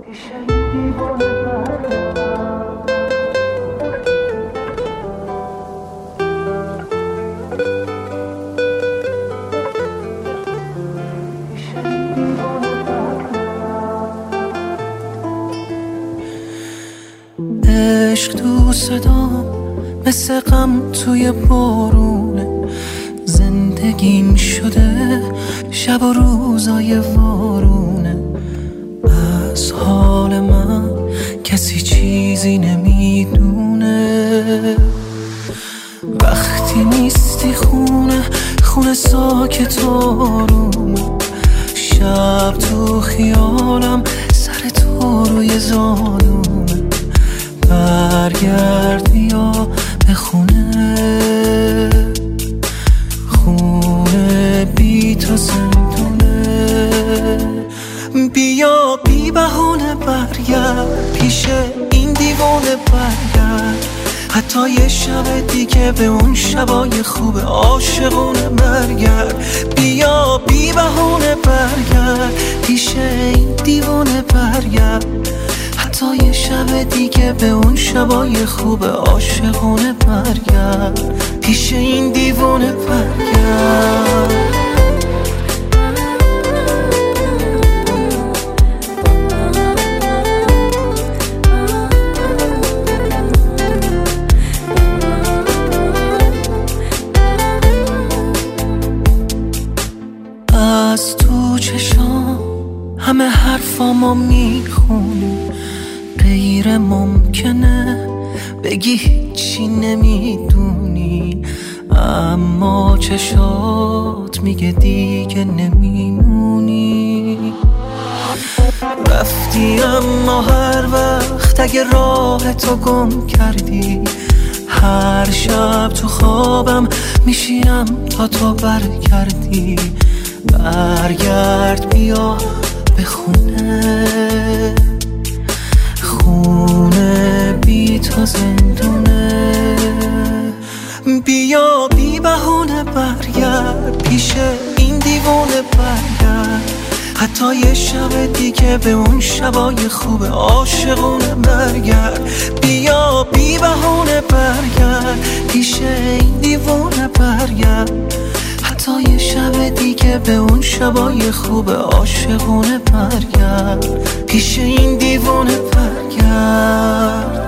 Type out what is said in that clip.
عشق تو صدام مثل غم توی بارونه، زندگیم شده شب و روزای وارونه. از حال من کسی چیزی نمیدونه، وقتی نیستی خونه ساکت آرومه. شب تو خیالم سر تو روی زانومه، برگرد بیا به خونه بی تو زندونه. بیا بی بهونه برگرد پیش این دیوانه برگرد، حتی یه شب دیگه به اون شبای خوب عاشقونه برگرد. بیا بی بهونه برگرد پیش این دیوانه برگرد، حتی یه شب دیگه به اون شبای خوب عاشقونه برگرد، پیش این دیوانه برگرد. از تو چشام همه حرفامو میخونی، غیر ممکنه بگی هیچی نمیدونی، اما چشات میگه دیگه نمیمونی. رفتی اما هر وقت اگه راه تو گم کردی، هر شب تو خوابم میشینم تا تو برگردی. برگرد بیا به خونه بی تو زندونه. بیا بی بهونه برگرد پیش این دیوانه برگرد، حتی یه شب دیگه به اون شبای خوب عاشقونه برگرد. بیا بی بهونه برگرد پیش این دیوانه برگرد، حتی یه شب دیگه به اون شبای خوب عاشقونه برگرد، پیش این دیوانه برگرد.